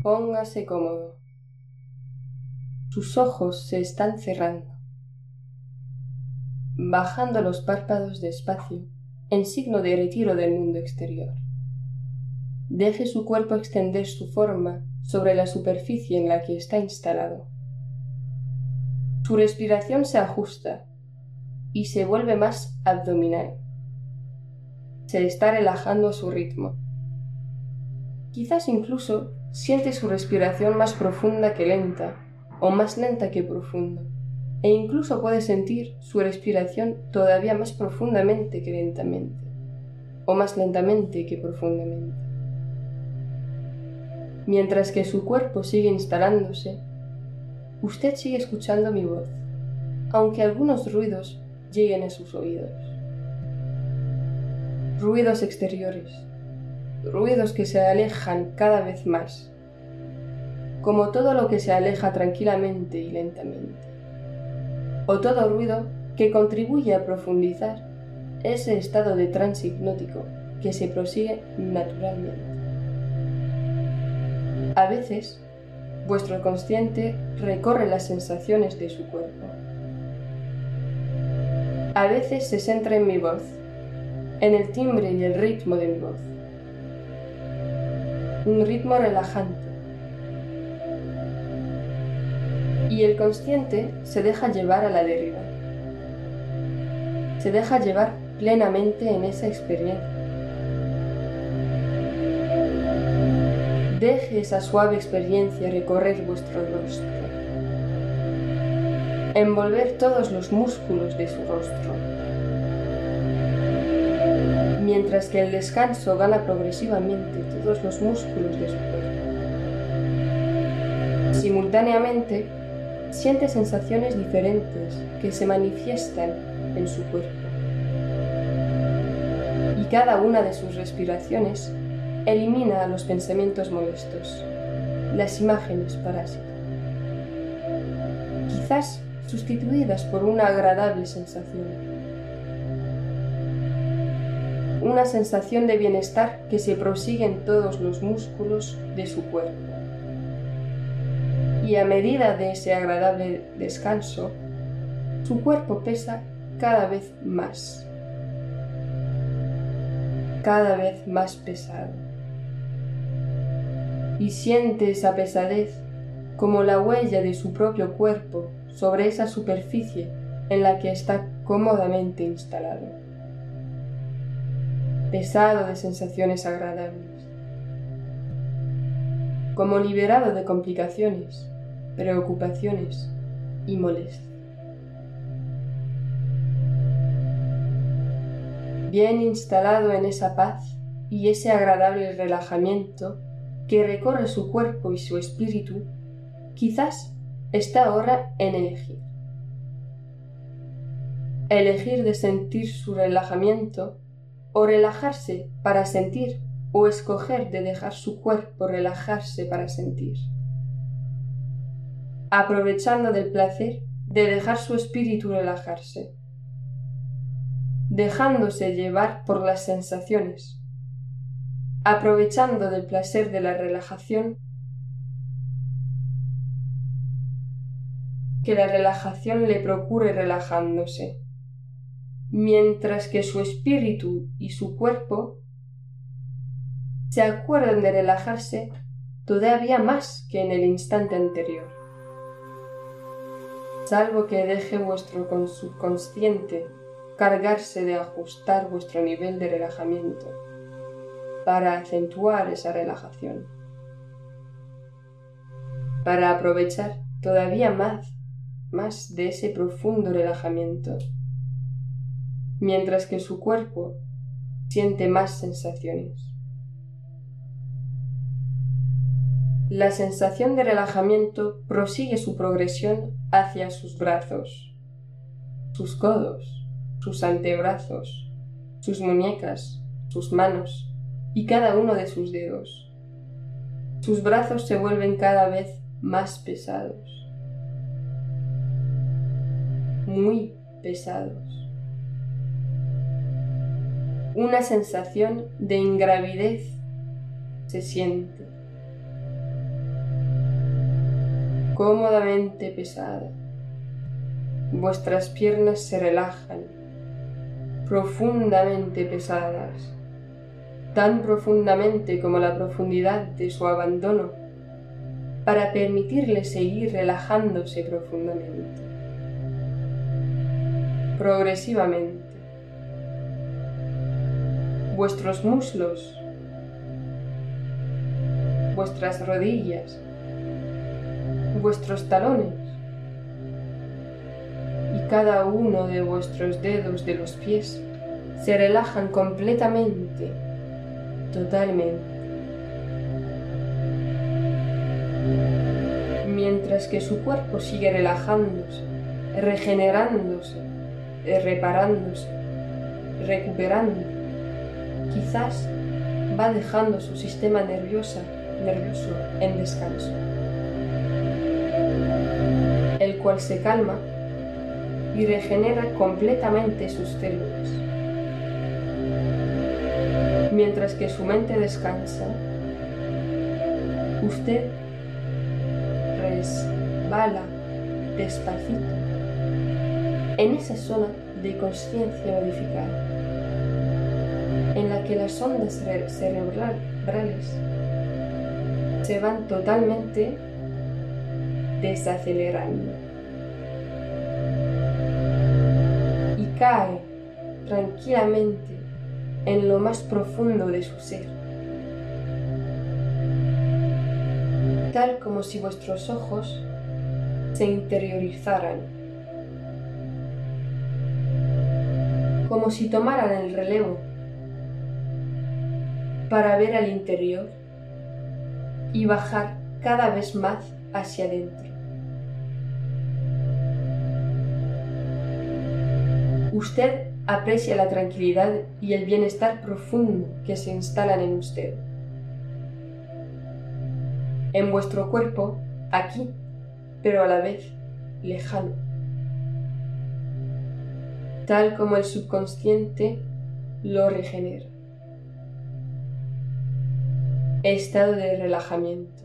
Póngase cómodo. Sus ojos se están cerrando, bajando los párpados despacio en signo de retiro del mundo exterior. Deje su cuerpo extender su forma sobre la superficie en la que está instalado. Su respiración se ajusta y se vuelve más abdominal. Se está relajando a su ritmo. Quizás incluso siente su respiración más profunda que lenta, o más lenta que profunda, e incluso puede sentir su respiración todavía más profundamente que lentamente, o más lentamente que profundamente. Mientras que su cuerpo sigue instalándose, usted sigue escuchando mi voz, aunque algunos ruidos lleguen a sus oídos. Ruidos exteriores, ruidos que se alejan cada vez más, como todo lo que se aleja tranquilamente y lentamente, o todo ruido que contribuye a profundizar ese estado de trance hipnótico que se prosigue naturalmente. A veces, vuestro consciente recorre las sensaciones de su cuerpo. A veces se centra en mi voz, en el timbre y el ritmo de mi voz. Un ritmo relajante. Y el consciente se deja llevar a la deriva. Se deja llevar plenamente en esa experiencia. Deje esa suave experiencia recorrer vuestro rostro, envolver todos los músculos de su rostro, mientras que el descanso gana progresivamente todos los músculos de su cuerpo. Simultáneamente, siente sensaciones diferentes que se manifiestan en su cuerpo. Y cada una de sus respiraciones elimina los pensamientos molestos, las imágenes parásitas, quizás sustituidas por una agradable sensación. Una sensación de bienestar que se prosigue en todos los músculos de su cuerpo. Y a medida de ese agradable descanso, su cuerpo pesa cada vez más pesado. Y siente esa pesadez como la huella de su propio cuerpo sobre esa superficie en la que está cómodamente instalado. Pesado de sensaciones agradables, como liberado de complicaciones, preocupaciones y molestias. Bien instalado en esa paz y ese agradable relajamiento que recorre su cuerpo y su espíritu, quizás está ahora en elegir. Elegir de sentir su relajamiento o relajarse para sentir, o escoger de dejar su cuerpo relajarse para sentir. Aprovechando del placer de dejar su espíritu relajarse, dejándose llevar por las sensaciones, aprovechando del placer de la relajación, que la relajación le procure relajándose, mientras que su espíritu y su cuerpo se acuerdan de relajarse todavía más que en el instante anterior, salvo que deje vuestro subconsciente cargarse de ajustar vuestro nivel de relajamiento para acentuar esa relajación, para aprovechar todavía más de ese profundo relajamiento, mientras que su cuerpo siente más sensaciones. La sensación de relajamiento prosigue su progresión hacia sus brazos, sus codos, sus antebrazos, sus muñecas, sus manos y cada uno de sus dedos. Sus brazos se vuelven cada vez más pesados, muy pesados. Una sensación de ingravidez se siente. cómodamente pesada. Vuestras piernas se relajan, profundamente pesadas, tan profundamente como la profundidad de su abandono, para permitirle seguir relajándose profundamente. Progresivamente, vuestros muslos, vuestras rodillas, vuestros talones y cada uno de vuestros dedos de los pies se relajan completamente, totalmente. Mientras que su cuerpo sigue relajándose, regenerándose, reparándose, recuperando, quizás va dejando su sistema nervioso en descanso, el cual se calma y regenera completamente sus células. Mientras que su mente descansa, usted resbala despacito en esa zona de conciencia modificada, en la que las ondas cerebrales se van totalmente desacelerando y cae tranquilamente en lo más profundo de su ser, tal como si vuestros ojos se interiorizaran, como si tomaran el relevo para ver al interior y bajar cada vez más hacia adentro. Usted aprecia la tranquilidad y el bienestar profundo que se instalan en usted, en vuestro cuerpo, aquí, pero a la vez lejano, tal como el subconsciente lo regenera. Estado de relajamiento.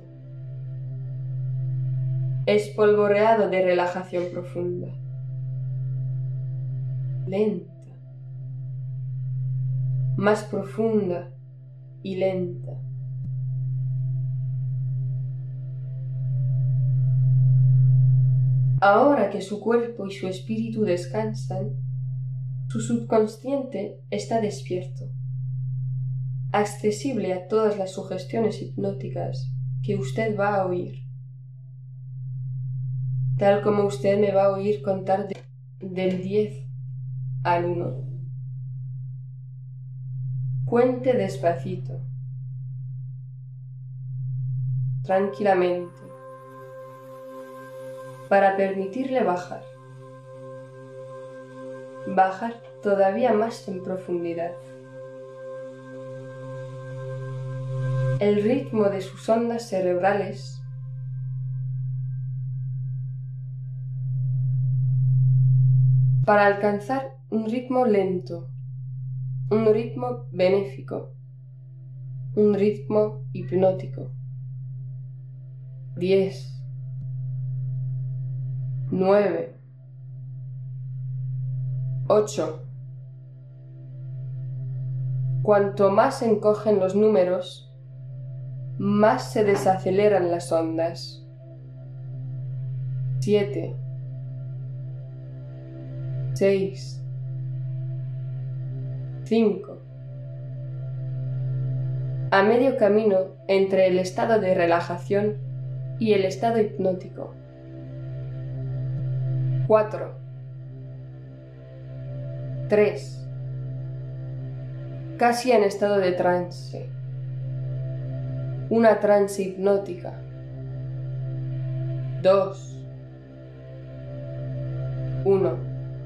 Espolvoreado de relajación profunda. Lenta. Más profunda y lenta. Ahora que su cuerpo y su espíritu descansan, su subconsciente está despierto, accesible a todas las sugestiones hipnóticas que usted va a oír, tal como usted me va a oír contar del 10 al 1. Cuente despacito, tranquilamente, para permitirle bajar todavía más en profundidad. El ritmo de sus ondas cerebrales para alcanzar un ritmo lento, un ritmo benéfico, un ritmo hipnótico. 10, 9, 8. Cuanto más se encogen los números, más se desaceleran las ondas. 7, 6, 5. A medio camino entre el estado de relajación y el estado hipnótico. 4, 3. Casi en estado de trance. Una trance hipnótica. 2, 1.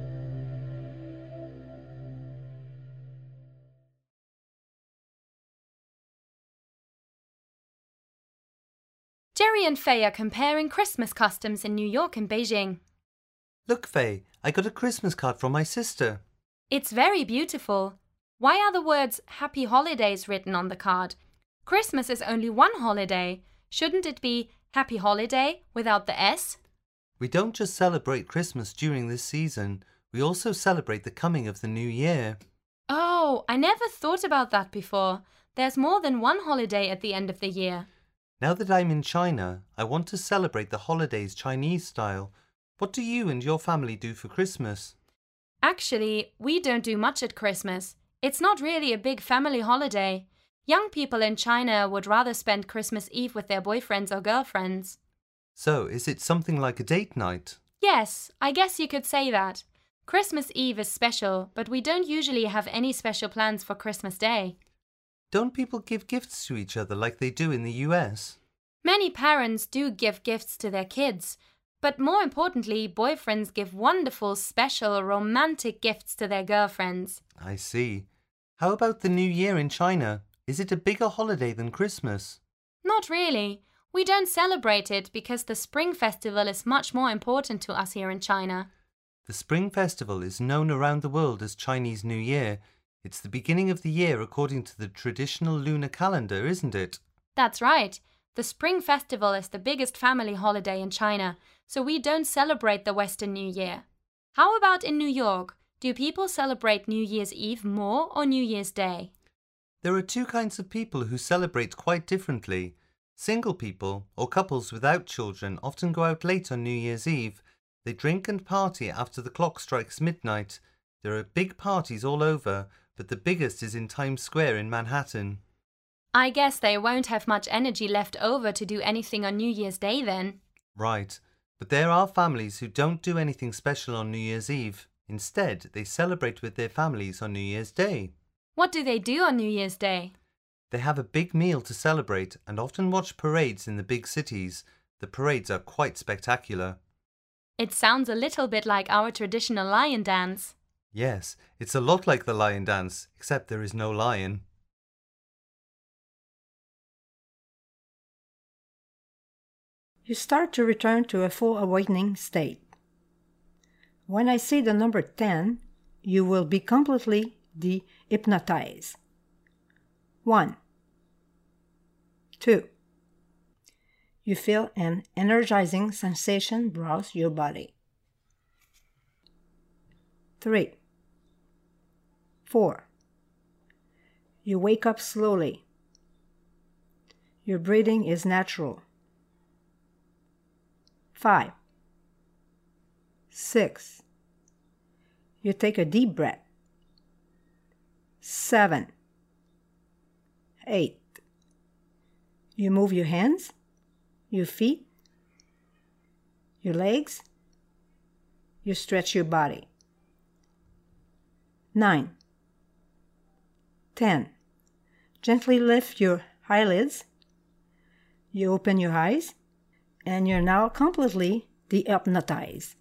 Jerry and Faye are comparing Christmas customs in New York and Beijing. Look, Faye, I got a Christmas card from my sister. It's very beautiful. Why are the words Happy Holidays written on the card? Christmas is only one holiday. Shouldn't it be Happy holiday without the S? We don't just celebrate Christmas during this season, we also celebrate the coming of the new year. Oh, I never thought about that before. There's more than one holiday at the end of the year. Now that I'm in China, I want to celebrate the holidays Chinese style. What do you and your family do for Christmas? Actually, we don't do much at Christmas. It's not really a big family holiday. Young people in China would rather spend Christmas Eve with their boyfriends or girlfriends. So, is it something like a date night? Yes, I guess you could say that. Christmas Eve is special, but we don't usually have any special plans for Christmas Day. Don't people give gifts to each other like they do in the US? Many parents do give gifts to their kids, but more importantly, boyfriends give wonderful, special, romantic gifts to their girlfriends. I see. How about the New Year in China? Is it a bigger holiday than Christmas? Not really. We don't celebrate it because the Spring Festival is much more important to us here in China. The Spring Festival is known around the world as Chinese New Year. It's the beginning of the year according to the traditional lunar calendar, isn't it? That's right. The Spring Festival is the biggest family holiday in China, so we don't celebrate the Western New Year. How about in New York? Do people celebrate New Year's Eve more or New Year's Day? There are two kinds of people who celebrate quite differently. Single people, or couples without children, often go out late on New Year's Eve. They drink and party after the clock strikes midnight. There are big parties all over, but the biggest is in Times Square in Manhattan. I guess they won't have much energy left over to do anything on New Year's Day then. Right, but there are families who don't do anything special on New Year's Eve. Instead, they celebrate with their families on New Year's Day. What do they do on New Year's Day? They have a big meal to celebrate and often watch parades in the big cities. The parades are quite spectacular. It sounds a little bit like our traditional lion dance. Yes, it's a lot like the lion dance, except there is no lion. You start to return to a full awakening state. When I say the number 10, you will be completely de-hypnotized. 1, 2. You feel an energizing sensation browse your body. 3, 4. You wake up slowly. Your breathing is natural. 5, 6. You take a deep breath. 7, 8. You move your hands, your feet, your legs. You stretch your body. 9, 10. Gently lift your eyelids. You open your eyes, and you're now completely de-hypnotized.